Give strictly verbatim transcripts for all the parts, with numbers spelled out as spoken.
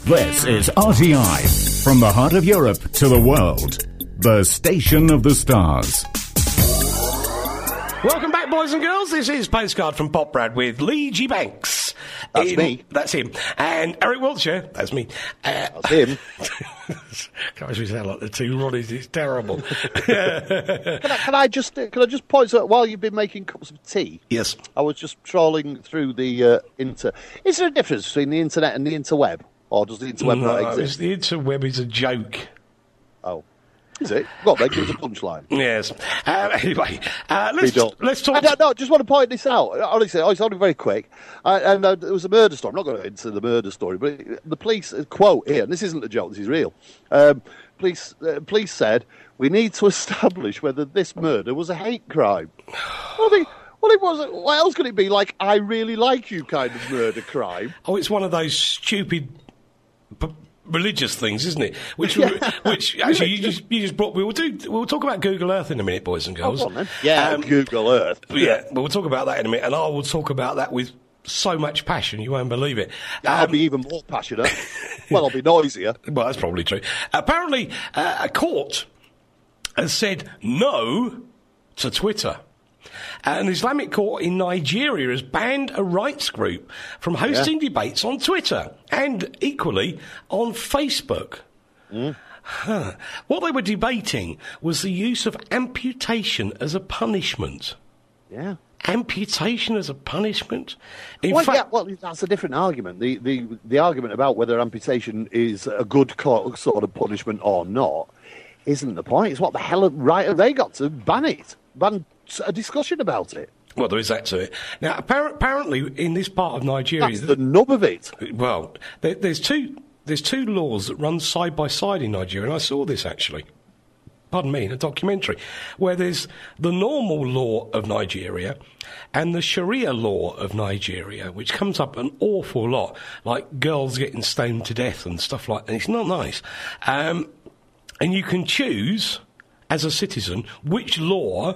This is R T I, from the heart of Europe to the world. The Station of the Stars. Welcome back, boys and girls. This is Postcard from Pop Brad with Lee G. Banks. That's in, me. That's him. And Eric Wiltshire. That's me. Uh, That's him. Gosh, we sound like the two Ronnies. It's terrible. can, I, can I just can I just point out, while you've been making cups of tea? Yes. I was just trawling through the uh, inter. Is there a difference between the internet and the interweb, or does the interweb no, not exist? The interweb is a joke. Oh. Is it? Well, then give us a punchline. Yes. Uh, anyway, uh, let's, let's talk... I don't, no, just want to point this out. Honestly, it's only very quick. Uh, and uh, there was a murder story. I'm not going to get into the murder story, but the police, uh, quote here, and this isn't a joke, this is real. Um, police, uh, police said, we need to establish whether this murder was a hate crime. Well, they, well, it wasn't. What else could it be? Like, I really like you kind of murder crime? Oh, it's one of those stupid... P- religious things, isn't it? Which, yeah. which actually, you just you just brought. We'll do. We'll talk about Google Earth in a minute, boys and girls. Oh, go on, then. Yeah, um, Google Earth. Yeah, but we'll talk about that in a minute, and I will talk about that with so much passion you won't believe it. Um, I'll be even more passionate. Well, I'll be noisier. Well, that's probably true. Apparently, uh, a court has said no to Twitter. An Islamic court in Nigeria has banned a rights group from hosting yeah. debates on Twitter and equally on Facebook. Mm. Huh. What they were debating was the use of amputation as a punishment. Yeah. Amputation as a punishment? In well, fact, yeah, well, that's a different argument. The, the, the argument about whether amputation is a good co- sort of punishment or not isn't the point. It's what the hell right have they got to ban it? Ban a discussion about it. Well, there is that to it. Now, appar- apparently, in this part of Nigeria... That's the nub of it. Well, there, there's two there's two laws that run side by side in Nigeria, and I saw this, actually. Pardon me, in a documentary, where there's the normal law of Nigeria and the Sharia law of Nigeria, which comes up an awful lot, like girls getting stoned to death and stuff like that. And it's not nice. Um, and you can choose, as a citizen, which law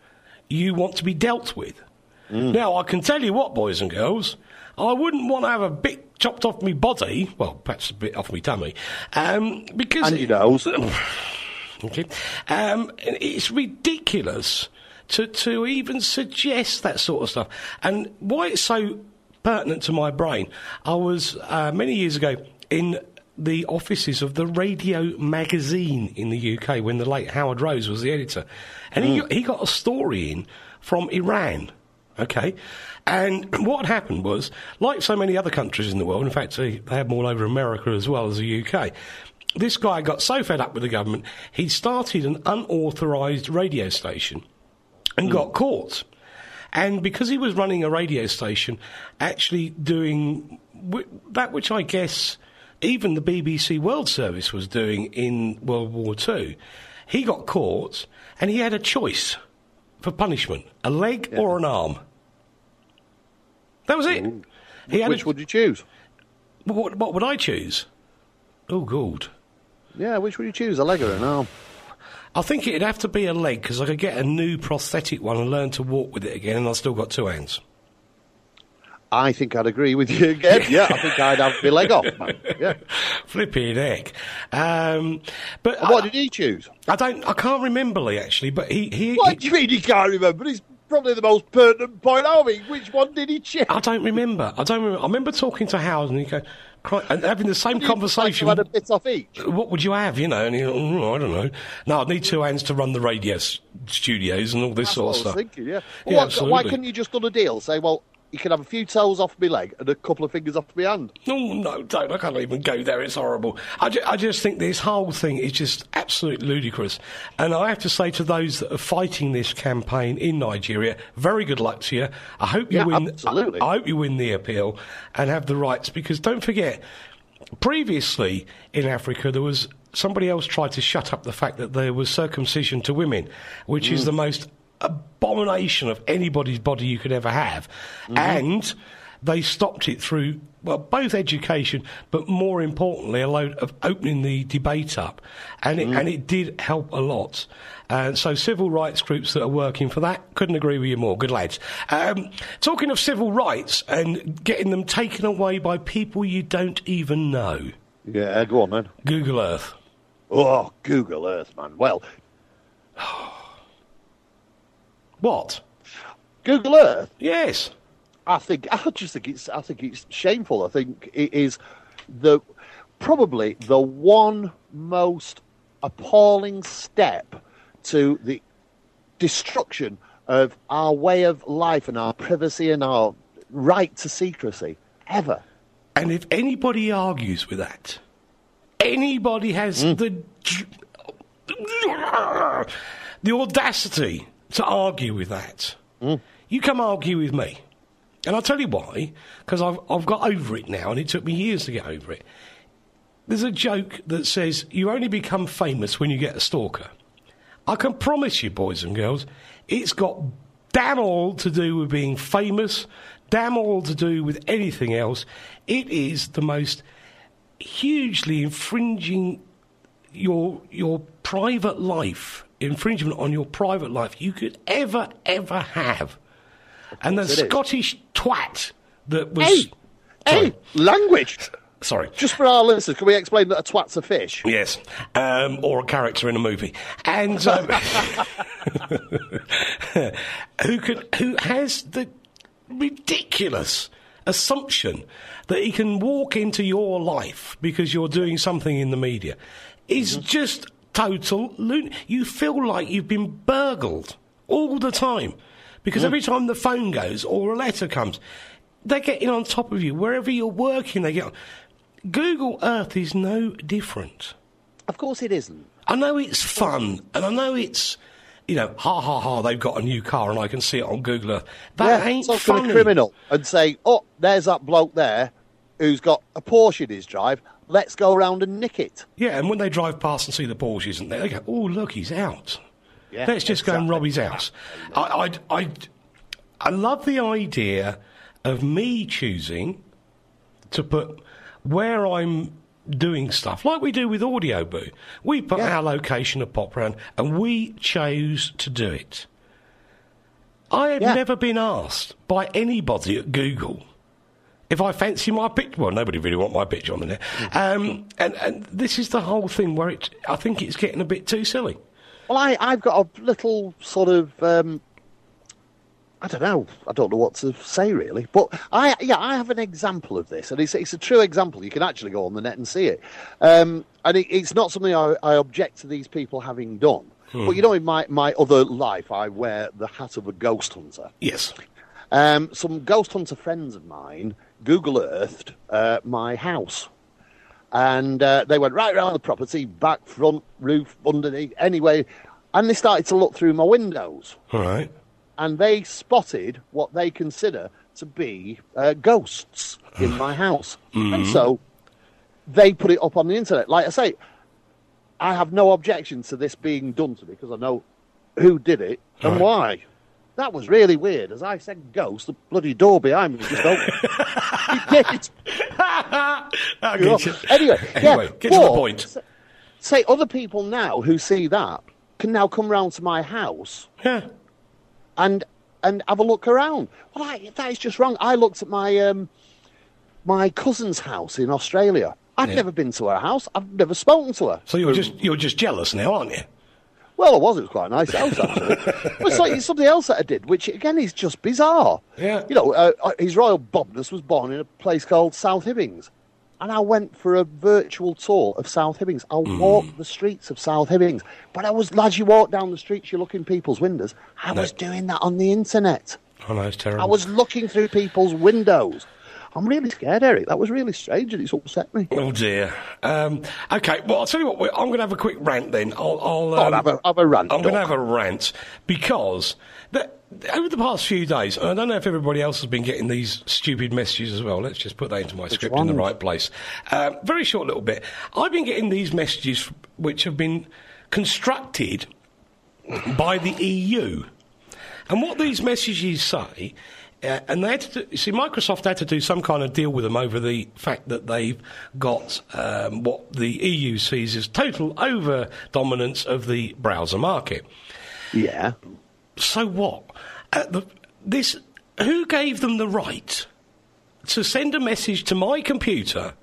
you want to be dealt with. Mm. Now, I can tell you what, boys and girls, I wouldn't want to have a bit chopped off my body, well, perhaps a bit off my tummy, um, because... And your nose. Okay. Um, it's ridiculous to, to even suggest that sort of stuff. And why it's so pertinent to my brain, I was, uh, many years ago, in the offices of the Radio Magazine in the U K when the late Howard Rose was the editor. And mm. he, got, he got a story in from Iran, okay? And what happened was, like so many other countries in the world, in fact, they had them all over America as well as the U K, this guy got so fed up with the government, he started an unauthorised radio station and mm. got caught. And because he was running a radio station, actually doing w- that which I guess even the B B C World Service was doing in World War Two, he got caught and he had a choice for punishment, a leg yeah. or an arm. That was it. He Which a, would you choose? What, what would I choose? Oh, good. Yeah, which would you choose, a leg or an arm? I think it'd have to be a leg, because I could get a new prosthetic one and learn to walk with it again, and I've still got two hands. I think I'd agree with you again. Yeah, I think I'd have my leg off, man. Yeah. Flipping heck. Um, but and what I, did he choose? I don't. I can't remember, Lee, actually, but he... he what he, do you mean he can't remember? It's probably the most pertinent point of it. Which one did he choose? I don't remember. I don't remember. I remember talking to Howard and he go, and having the same Did conversation. You had a bit off each. What would you have, you know? And he, oh, I don't know. No, I'd need two hands to run the radio s- studios and all this That's sort what of stuff. I was thinking, yeah. yeah Well, absolutely. Why couldn't you just done a deal? Say, well, you can have a few toes off my leg and a couple of fingers off my hand. No, no, don't. I can't even go there. It's horrible. I, ju- I just think this whole thing is just absolutely ludicrous. And I have to say to those that are fighting this campaign in Nigeria, very good luck to you. I hope you yeah, win. Absolutely. I, I hope you win the appeal and have the rights, because don't forget, previously in Africa there was somebody else tried to shut up the fact that there was circumcision to women, which mm. is the most abomination of anybody's body you could ever have. Mm-hmm. And they stopped it through, well, both education, but more importantly, a load of opening the debate up. And it, mm. and it did help a lot. And so civil rights groups that are working for that, couldn't agree with you more. Good lads. Um, talking of civil rights and getting them taken away by people you don't even know. Yeah, go on then. Google Earth. Oh, Google Earth, man. Well, what? Google Earth. Yes. I think I just think it's I think it's shameful. I think it is the probably the one most appalling step to the destruction of our way of life and our privacy and our right to secrecy ever. And if anybody argues with that, anybody has mm. the the audacity to argue with that, mm. you come argue with me. And I'll tell you why, because I've, I've got over it now, and it took me years to get over it. There's a joke that says you only become famous when you get a stalker. I can promise you, boys and girls, it's got damn all to do with being famous, damn all to do with anything else. It is the most hugely infringing your your private life, infringement on your private life you could ever, ever have. And the Scottish twat that was... Hey, hey, language! Sorry. Just for our listeners, can we explain that a twat's a fish? Yes, um, or a character in a movie. And um, who could, who has the ridiculous assumption that he can walk into your life because you're doing something in the media is mm-hmm. just total loon. You feel like you've been burgled all the time. Because mm. every time the phone goes or a letter comes, they're getting on top of you. Wherever you're working, they get on. Google Earth is no different. Of course it isn't. I know it's fun, and I know it's, you know, ha, ha, ha, they've got a new car and I can see it on Google Earth. That yeah, ain't so funny. A criminal and say, oh, there's that bloke there who's got a Porsche in his drive. Let's go around and nick it. Yeah, and when they drive past and see the Porsche isn't there, they go, oh, look, he's out. Yeah, Let's just exactly. go and rob his house. I, I, I, I love the idea of me choosing to put where I'm doing stuff, like we do with Audio Boo. We put yeah. our location of Pop Round, and we chose to do it. I have yeah. never been asked by anybody at Google if I fancy my picture. Well, nobody really want my picture on the net. Um, and, and this is the whole thing where it, I think it's getting a bit too silly. Well, I, I've got a little sort of, um, I don't know, I don't know what to say really, but I, yeah, I have an example of this, and it's, it's a true example. You can actually go on the net and see it, um, and it, it's not something I, I object to these people having done. Hmm. But you know, in my, my other life, I wear the hat of a ghost hunter. Yes. Um, some ghost hunter friends of mine Google Earthed uh, my house. And uh, they went right around the property, back, front, roof, underneath, anyway. And they started to look through my windows. All right. And they spotted what they consider to be uh, ghosts in my house. Mm-hmm. And so they put it up on the internet. Like I say, I have no objection to this being done to me because I know who did it and right. why. That was really weird. As I said ghost, the bloody door behind me just opened. You did. You anyway, anyway, yeah, get to the point. Say other people now who see that can now come round to my house yeah. and and have a look around. Well, I, that is just wrong. I looked at my um, my cousin's house in Australia. I've yeah. never been to her house. I've never spoken to her. So you're just you're just jealous now, aren't you? Well, I was. It was quite a nice house, actually. But it's like something else that I did, which, again, is just bizarre. Yeah. You know, uh, His Royal Bobness was born in a place called South Hibbings. And I went for a virtual tour of South Hibbings. I mm. walked the streets of South Hibbings. But I was, as you walk down the streets, you look in people's windows. I no. was doing that on the internet. Oh, no, it's terrible. I was looking through people's windows. I'm really scared, Eric. That was really strange and it's upset me. Oh, dear. Um, OK, well, I'll tell you what, I'm going to have a quick rant then. I'll, I'll um, oh, have, a, have a rant. I'm going to have a rant because the, over the past few days, and I don't know if everybody else has been getting these stupid messages as well. Let's just put that into my Which script ones? in the right place. Um, very short little bit. I've been getting these messages which have been constructed by the E U. And what these messages say... Uh, and they had to do, you see, Microsoft had to do some kind of deal with them over the fact that they've got um, what the E U sees as total over-dominance of the browser market. Yeah. So what? Uh, the, this, who gave them the right to send a message to my computer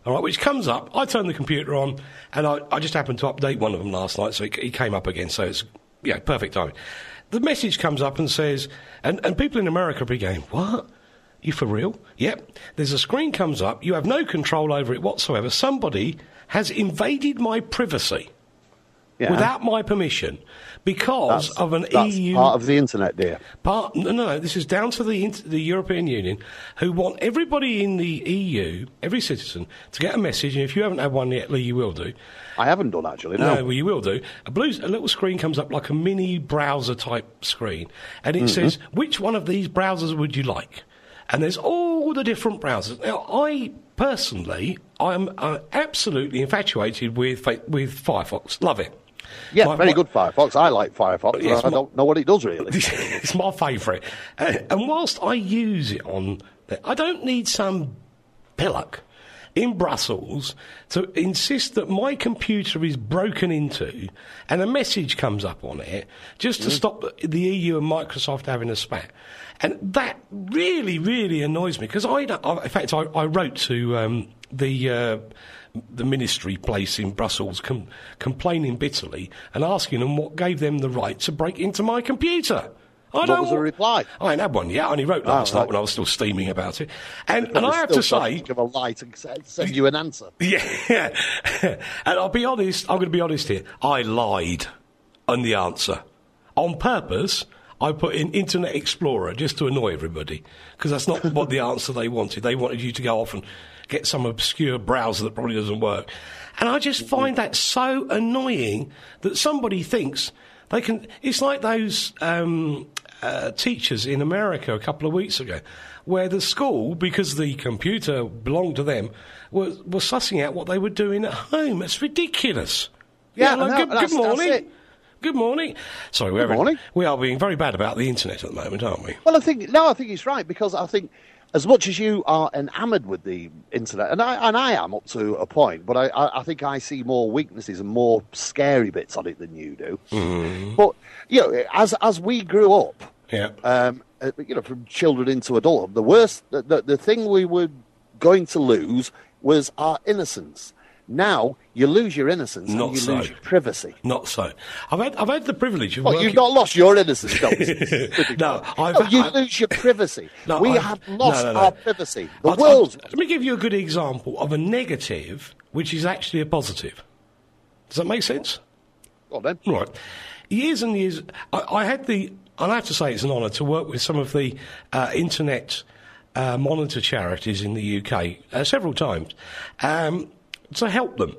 all right, which comes up. I turn the computer on, and I, I just happened to update one of them last night, so it, it came up again, so it's, yeah, perfect timing. The message comes up and says, and, and people in America will be going, what? You for real? Yep. There's a screen comes up, you have no control over it whatsoever. Somebody has invaded my privacy yeah. without my permission because that's, of an that's E U... part of the internet, dear. Part, no, no, this is down to the the European Union, who want everybody in the E U, every citizen, to get a message, and if you haven't had one yet, Lee, you will do. I haven't done, actually, no. No, well, you will do. A, blue, a little screen comes up like a mini browser-type screen, and it mm-hmm. says, which one of these browsers would you like? And there's all the different browsers. Now, I, personally, I'm uh, absolutely infatuated with with Firefox. Love it. Yeah, my, very my, good Firefox. I like Firefox. Yes, I my, don't know what it does, really. It's my favourite. Uh, and whilst I use it on... I don't need some pillock in Brussels to insist that my computer is broken into and a message comes up on it just to mm. stop the E U and Microsoft having a spat. And that really, really annoys me because I don't... In fact, I, I wrote to um, the... Uh, the ministry place in Brussels com- complaining bitterly and asking them what gave them the right to break into my computer. I what don't was the reply? I ain't had one yet. I only wrote last oh, right. night when I was still steaming about it. And, and I have to say... give a light and send you an answer. Yeah. And I'll be honest, I'm going to be honest here. I lied on the answer. On purpose, I put in Internet Explorer just to annoy everybody because that's not what the answer they wanted. They wanted you to go off and get some obscure browser that probably doesn't work. And I just find that so annoying that somebody thinks they can... It's like those um, uh, teachers in America a couple of weeks ago where the school, because the computer belonged to them, were, were sussing out what they were doing at home. It's ridiculous. Yeah, yeah like, no, good, that's, good morning. That's it. Good morning. Sorry, good we're morning. we are being very bad about the internet at the moment, aren't we? Well, I think... No, I think he's right because I think... As much as you are enamoured with the internet, and I and I am up to a point, but I, I, I think I see more weaknesses and more scary bits on it than you do. Mm. But you know, as as we grew up, yeah, um, you know, from children into adulthood, the worst, the, the the thing we were going to lose was our innocence. Now you lose your innocence Not and you so. lose your privacy. Not so. I've had I've had the privilege of well, working... You've not lost your innocence, don't you? no, I've, no, you I've... lose your privacy. No, we I've... have lost no, no, no. our privacy. The I'll, world. I'll, let me give you a good example of a negative, which is actually a positive. Does that make sense? Well then, right. Years and years, I, I had the, and I have to say it's an honour to work with some of the uh, internet uh, monitor charities in the U K uh, several times um, to help them.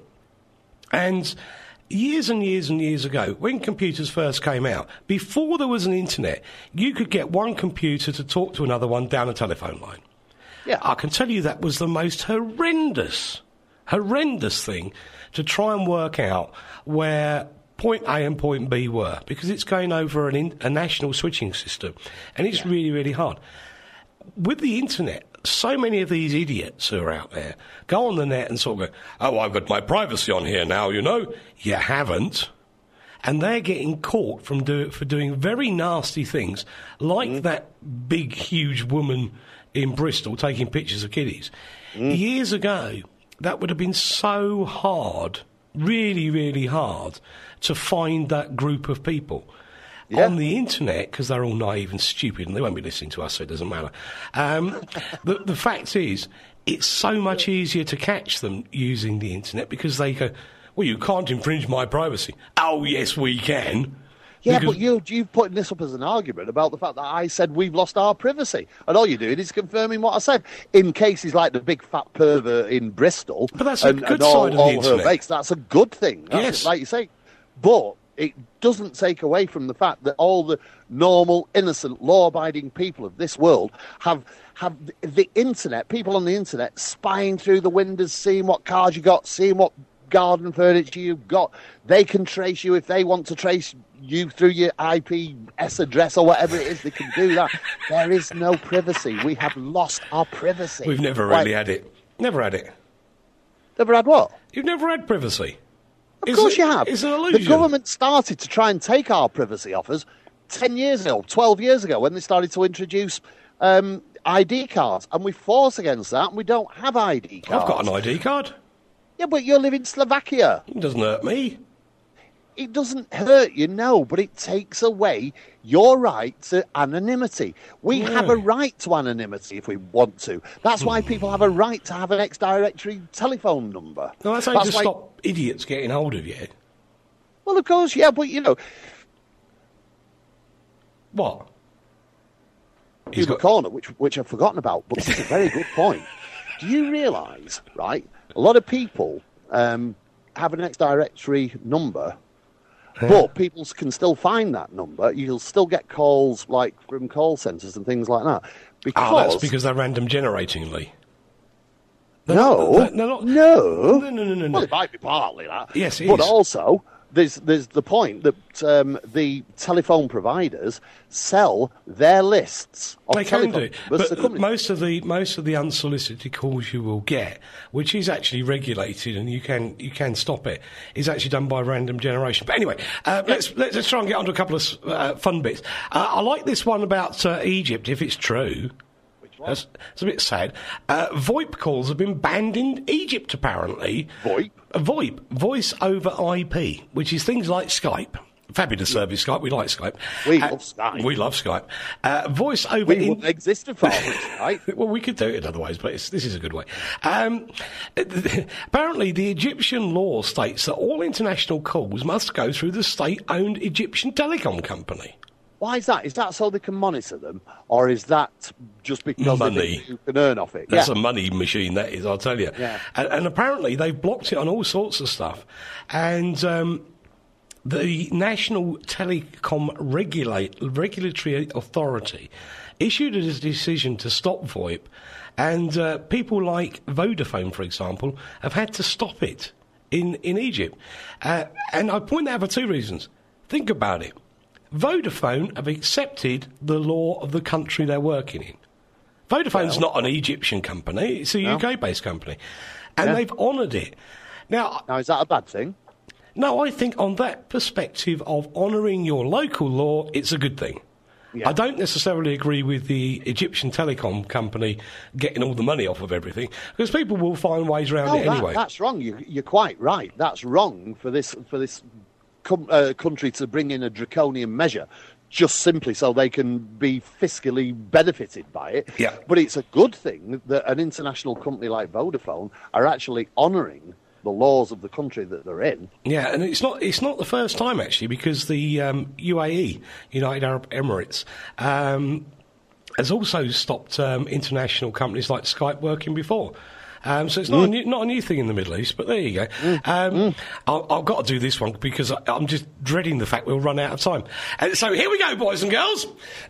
And years and years and years ago, when computers first came out, before there was an internet, you could get one computer to talk to another one down a telephone line. Yeah. I can tell you that was the most horrendous, horrendous thing to try and work out where point A and point B were, because it's going over an in, a national switching system, and it's yeah. really, really hard. With the internet, so many of these idiots who are out there go on the net and sort of go, oh, I've got my privacy on here now, you know. You haven't. And they're getting caught from do, for doing very nasty things, like mm. that big, huge woman in Bristol taking pictures of kiddies. Mm. Years ago, that would have been so hard, really, really hard, to find that group of people. Yeah. On the internet, because they're all naive and stupid and they won't be listening to us, so it doesn't matter. Um, the, the fact is, it's so much easier to catch them using the internet because they go, well, you can't infringe my privacy. Oh, yes, we can. Yeah, because... but you, you've put this up as an argument about the fact that I said we've lost our privacy. And all you're doing is confirming what I said. In cases like the big fat pervert in Bristol but that's a and, good and all, side of all the internet. her mates, that's a good thing. That's yes. Like you say. But it doesn't take away from the fact that all the normal, innocent, law-abiding people of this world have have the internet, people on the internet, spying through the windows, seeing what cars you got, seeing what garden furniture you've got. They can trace you if they want to trace you through your I P S address or whatever it is. They can do that. There is no privacy. We have lost our privacy. We've never really like, had it. Never had it. Never had what? You've never had privacy. Of it's course a, you have. It's an illusion. The government started to try and take our privacy off us ten years ago, twelve years ago, when they started to introduce um, I D cards, and we force against that, and we don't have I D cards. I've got an I D card. Yeah, but you live in Slovakia. It doesn't hurt me. It doesn't hurt you, no, but it takes away your right to anonymity. We Yeah. have a right to anonymity if we want to. That's why people have a right to have an ex-directory telephone number. No, that's only That's to why- stop idiots getting hold of you. Well, of course, yeah, but, you know, What? Hugh got- McCornack, which, which I've forgotten about, but this is a very good point. Do you realise, right, a lot of people um, have an ex-directory number, but people can still find that number. You'll still get calls, like, from call centres and things like that. Because, Oh, that's because they're random generating, Lee. They're no, not- they're not- no, No, no, no, no, no. Well, it might be partly that. Yes, it but is. also, there's there's the point that um, the telephone providers sell their lists of They can telephone do, numbers to but companies. most of the most of the unsolicited calls you will get, which is actually regulated and you can you can stop it, is actually done by random generation. But anyway, uh, let's, let's let's try and get onto a couple of uh, fun bits. Uh, I like this one about uh, Egypt, if it's true. That's, that's a bit sad. Uh, VoIP calls have been banned in Egypt, apparently. VoIP? Uh, VoIP, voice over I P, which is things like Skype. Fabulous service, Skype. We like Skype. We Uh, love Skype. We love Skype. Uh, voice over... We in- wouldn't exist without it, right? well, we could do it otherwise, but it's, this is a good way. Um, apparently, the Egyptian law states that all international calls must go through the state-owned Egyptian telecom company. Why is that? Is that so they can monitor them, or is that just because Money. they think you can earn off it? That's yeah. a money machine, that is, I'll tell you. Yeah. And, and apparently they've blocked it on all sorts of stuff. And um, the National Telecom Regulate, Regulatory Authority issued a decision to stop VoIP, and uh, people like Vodafone, for example, have had to stop it in, in Egypt. Uh, and I point that out for two reasons. Think about it. Vodafone have accepted the law of the country they're working in. Vodafone's Well- not an Egyptian company, it's a No. U K-based company. And Yeah. they've honoured it. Now, Now, is that a bad thing? no, I think on that perspective of honouring your local law, it's a good thing. Yeah. I don't necessarily agree with the Egyptian telecom company getting all the money off of everything, because people will find ways around No, it that- anyway. that's wrong. You, you're quite right. That's wrong for this for this com- uh, country to bring in a draconian measure, just simply so they can be fiscally benefited by it. Yeah. But it's a good thing that an international company like Vodafone are actually honouring the laws of the country that they're in. Yeah, and it's not it's not the first time actually, because the um, U A E, United Arab Emirates, um, has also stopped um, international companies like Skype working before. Um, so it's not, a new, not a new thing in the Middle East, but there you go. Um, I, I've got to do this one because I, I'm just dreading the fact we'll run out of time. And so here we go, boys and girls.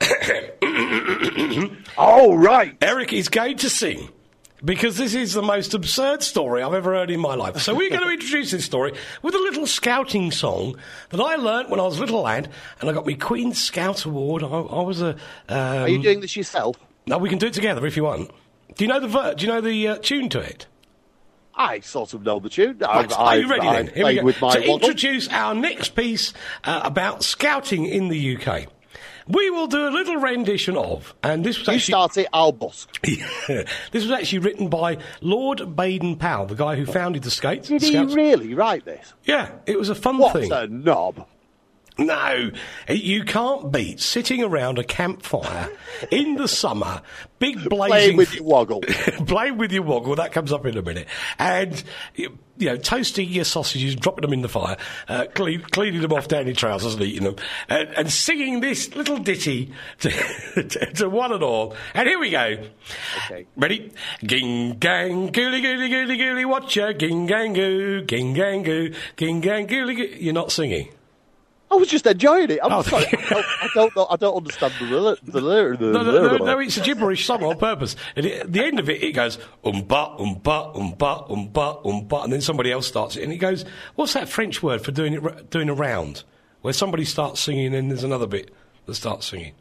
Oh, right. Eric is going to sing, because this is the most absurd story I've ever heard in my life. So we're going to introduce this story with a little scouting song that I learnt when I was a little lad, and I got my Queen's Scout Award. I, I was a... Um, Are you doing this yourself? No, we can do it together if you want. Do you know the ver- Do you know the uh, tune to it? I sort of know the tune. Right, I've, are you I've- ready I've then? Here we played go. with my to woggle. introduce our next piece uh, about scouting in the U K, we will do a little rendition of, and this was You actually start it, I'll busk. this was actually written by Lord Baden-Powell, the guy who founded the Skates. Did he Scouts. really write this? Yeah, it was a fun What thing. a knob. No, you can't beat sitting around a campfire in the summer, big blazing... Playing with your woggle. playing with your woggle, that comes up in a minute. And, you, you know, toasting your sausages, dropping them in the fire, uh, clean, cleaning them off down your trousers and eating them, and, and singing this little ditty to, to, to one and all. And here we go. Okay. Ready? Ging gang, gooly gooly gooly gooly, watch ya, ging gang goo, ging gang goo, ging gang gooly goo. You're not singing. I was just enjoying it. I'm Oh, sorry. I don't, I don't know. I don't understand the lyric. The lyric. The No, no, no, lyric. no, it's a gibberish song on purpose. And it, at the end of it, it goes, umba, umba, umba, umba, umba, and then somebody else starts it, and it goes, what's that French word for doing it, doing a round? Where somebody starts singing and there's another bit that starts singing.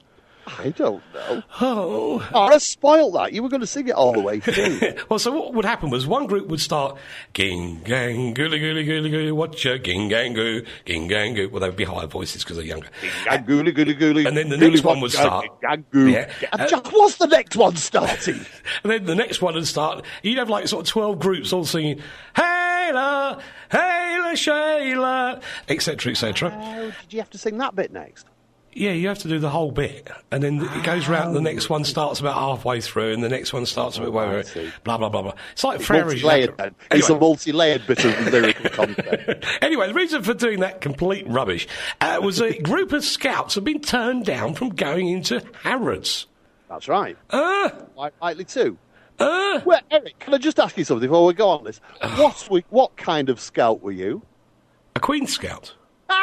I don't know. Oh. Oh, I spoiled that. You were going to sing it all the way through. Well, so what would happen was one group would start, ging, gang, gooly, gooly, gooly, gooly, watch ya, ging, gang, goo, ging, gang, goo. Well, they would be higher voices because they're younger. Gang, gooly, gooly, gooly. And then the next one would start. Gang, goo. Yeah. Uh, just, what's the next one starting? And then the next one would start. You'd have like sort of twelve groups all singing, Hayla, Hayla, Shayla, et cetera, et cetera. Oh, did you have to sing that bit next? Yeah, you have to do the whole bit, and then it goes round. And the next one starts about halfway through, and the next one starts about Oh, I way see. blah blah blah blah. It's like It's Frere. multi-layered, then. It's a multi-layered bit of lyrical content. Anyway, the reason for doing that complete rubbish uh, was a group of scouts had been turned down from going into Harrods. That's right. Uh, Quite likely too. uh, Well, Eric, can I just ask you something before we go on this? What, we, what kind of scout were you? a Queen Scout.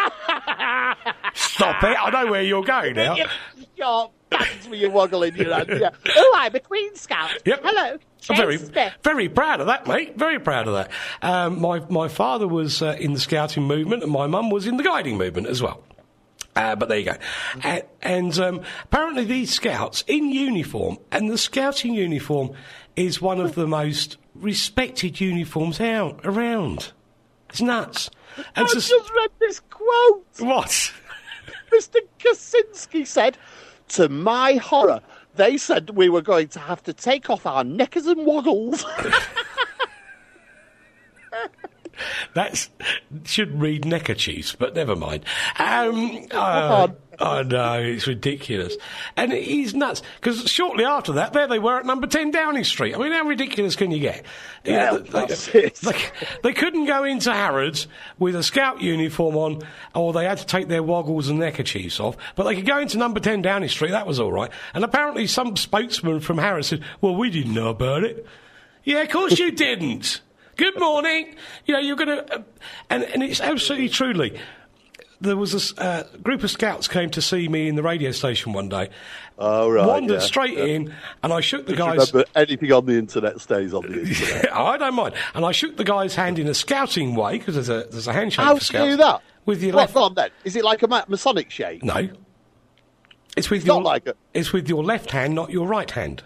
Stop it! I know where you're going now. Your buttons with your woggle in your hand. Yeah. Oh, I'm a Queen Scout. Yep. Hello. I'm very, Smith. very proud of that, mate. Very proud of that. Um, my my father was uh, in the scouting movement, and my mum was in the guiding movement as well. Uh, but there you go. And, and um, apparently these scouts in uniform, and the scouting uniform is one of the most respected uniforms out around. It's nuts. And I to- just read this quote. what? Mister Kaczynski said, to my horror, they said we were going to have to take off our knickers and woggles. That's should read neckerchiefs, but never mind. Um, uh, oh no, it's ridiculous, and it is nuts because shortly after that, there they were at number ten Downing Street. I mean, how ridiculous can you get? Yeah, You know, that's they, it. they, they couldn't go into Harrods with a scout uniform on, or they had to take their woggles and neckerchiefs off. But they could go into number ten Downing Street. That was all right. And apparently, some spokesman from Harrods said, "Well, we didn't know about it." Yeah, of course you didn't. Good morning. You know, you're going to... Uh, and, and it's absolutely truly... There was a s- uh, group of scouts came to see me in the radio station one day. Oh, right. Wandered yeah. straight in, and I shook the Just guys... remember, anything on the internet stays on the internet. I don't mind. And I shook the guy's hand in a scouting way, because there's a, there's a handshake How for do scouts. you do that? With your What, left... go on then. Is it like a ma- Masonic shake? No. It's with It's your... not like a- It's with your left hand, not your right hand.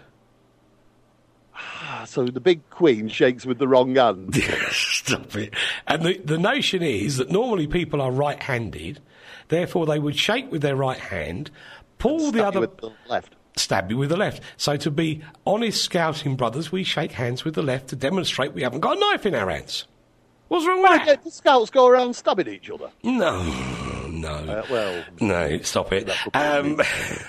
So the big queen shakes with the wrong hand. Stop it. And the, the notion is that normally people are right-handed, therefore they would shake with their right hand, pull the Stab other... you with the left. Stab you with the left. So to be honest scouting brothers, we shake hands with the left to demonstrate we haven't got a knife in our hands. What's wrong with Right, that? the scouts go around stabbing each other. No, no. Uh, well, No, stop it. That would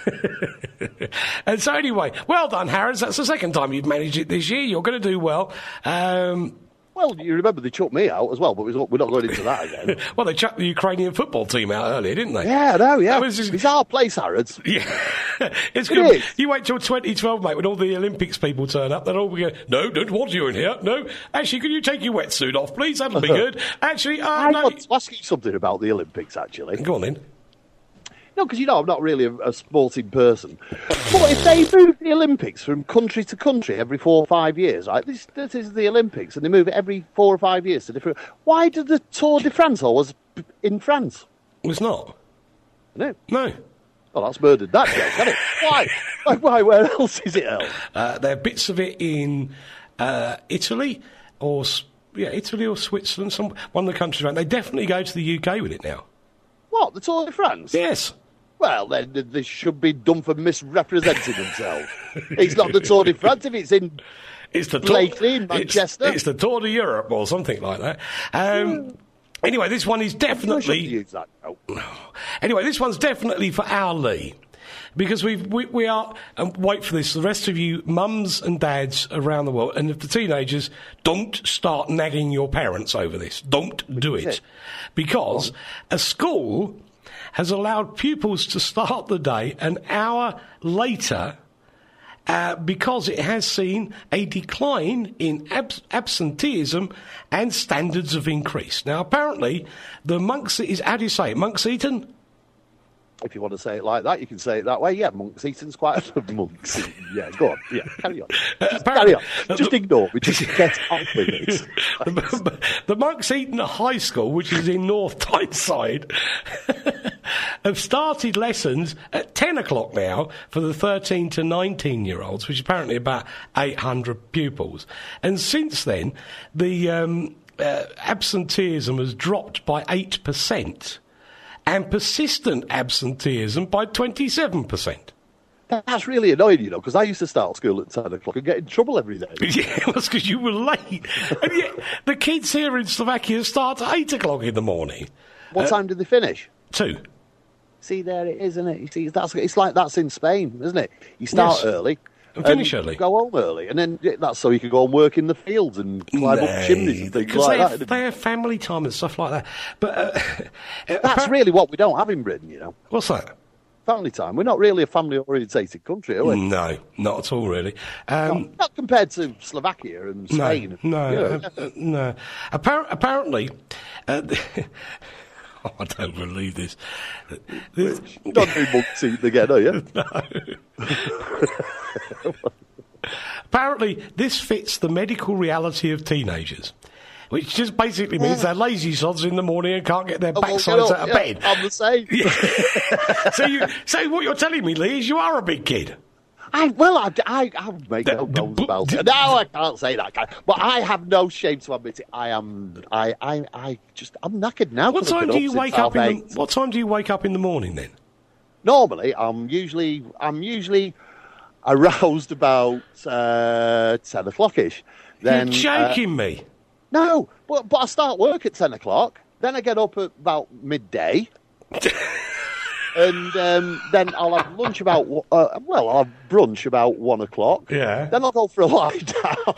be Um, and so anyway, well done, Harrods. That's the second time you've managed it this year. You're going to do well. Um, well, you remember they chucked me out as well, but we're not we're not going into that again. well, they chucked the Ukrainian football team out earlier, didn't they? Yeah, no, yeah. That was just- It's our place, Harrods. Yeah, it's It good. is. You wait till twenty twelve, mate, when all the Olympics people turn up. They'll all be going, no, don't want you in here. No, actually, can you take your wetsuit off, please? That'll be good. Actually, uh, I no. want to ask you something about the Olympics, actually. Go on then. No, because you know I'm not really a, a sporting person. But if they move the Olympics from country to country every four or five years, right? This, this is the Olympics, and they move it every four or five years to different. Why did the Tour de France always b- in France? It's not. No, No. well that's murdered that joke, hasn't it? Why? Why? Why? Where else is it held? Uh, there are bits of it in uh, Italy or S- yeah, Italy or Switzerland, some one of the countries around. They definitely go to the U K with it now. What, the Tour de France? Yes. Well, then th- they should be done for misrepresenting themselves. It's not the Tour de France if it's in It's the Blakely in it's- Manchester. It's, the Tour de Europe or something like that. Um, anyway, this one is I shouldn't definitely. use that. No. Anyway, this one's definitely for our Lee. Because we've, we we are, and wait for this, the rest of you mums and dads around the world, and if the teenagers, don't start nagging your parents over this. Don't do is it. it? Because a school has allowed pupils to start the day an hour later uh, because it has seen a decline in abs- absenteeism and standards of increase. Now, apparently, the Monks, is, how do you say it, Monks Eaton? If you want to say it like that, you can say it that way. Yeah, Monks Eaton's quite a Monks Eaton. Yeah, go on. Yeah, carry on. Just carry on. Just ignore me. Just get on with it. the, the Monks Eaton High School, which is in North Tyneside, have started lessons at ten o'clock now for the thirteen to nineteen year olds, which is apparently about eight hundred pupils. And since then, the um, uh, absenteeism has dropped by eight percent and persistent absenteeism by twenty-seven percent. That's really annoying, you know, because I used to start school at ten o'clock and get in trouble every day. Yeah, that's because you were late. And yet, the kids here in Slovakia start at eight o'clock in the morning. What uh, time do they finish? Two. See, there it is, isn't it? You see, that's it's like that's in Spain, isn't it? You start Yes. early And finish and early. go home early, and then that's so you can go and work in the fields and climb up chimneys and things because like they, that. have, they have family time and stuff like that. But uh, That's appar- really what we don't have in Britain, you know. What's that? Family time. We're not really a family-orientated country, are we? No, not at all, really. Um, Not, not compared to Slovakia and no, Spain. no, You know, uh, uh, no. Appar- apparently, uh, oh, I don't believe this. This- You're not doing monk season again, are you? Apparently, this fits the medical reality of teenagers, which just basically means they're lazy sods in the morning and can't get their Oh, well, backsides you know, out of yeah, bed. I'm the same. so, you, so what you're telling me, Lee, is you are a big kid. I, well, I, I, I make no The- bones about it. No, I can't say that. Can I? But I have no shame to admit it. I am. I. I. I just. I'm knackered now. What 'cause I've time been do you since wake half up in eight. the, What time do you wake up in the morning then? Normally, I'm usually. I'm usually aroused about uh, ten o'clock ish. Then You're uh, joking me. no, but but I start work at ten o'clock. Then I get up at about midday. And um, then I'll have lunch about, uh, well, I'll have brunch about one o'clock. Yeah. Then I'll go for a lie down.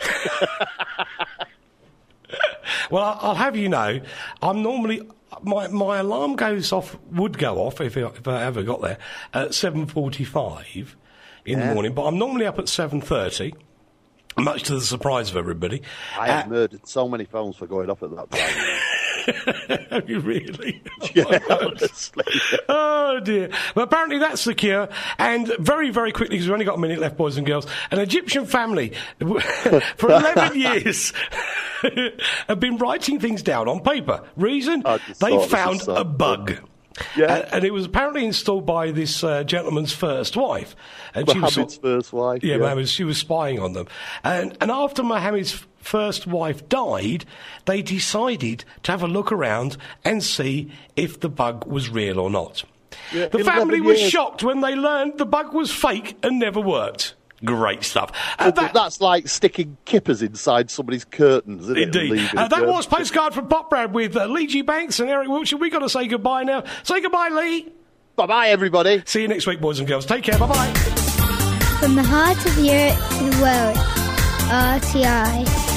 Well, I- I'll have you know, I'm normally my my alarm goes off, would go off if, it, if I ever got there at seven forty-five in the Yeah. morning, but I'm normally up at seven thirty. Much to the surprise of everybody. I have murdered so many phones for going off at that time. Have you really? Yeah, honestly. Oh dear. But apparently that's the cure. And very, very quickly, because we've only got a minute left, boys and girls, an Egyptian family for eleven years have been writing things down on paper. Reason? I just They thought this found was so a bug. Yeah. Uh, and it was apparently installed by this uh, gentleman's first wife. And she was Mohammed's sort- first wife. Yeah, Mohammed, she was spying on them. And, and after Mohammed's f- first wife died, they decided to have a look around and see if the bug was real or not. Yeah, the eleven family was years. shocked when they learned the bug was fake and never worked. Great stuff. Uh, But that- that's like sticking kippers inside somebody's curtains, isn't it? and Indeed. leaving Uh, it that there. was Postcard from Pop Brad with uh, Lee G. Banks and Eric Wiltshire. We've got to say goodbye now. Say goodbye, Lee. Bye-bye, everybody. See you next week, boys and girls. Take care. Bye-bye. From the heart of Europe to the world, R T I.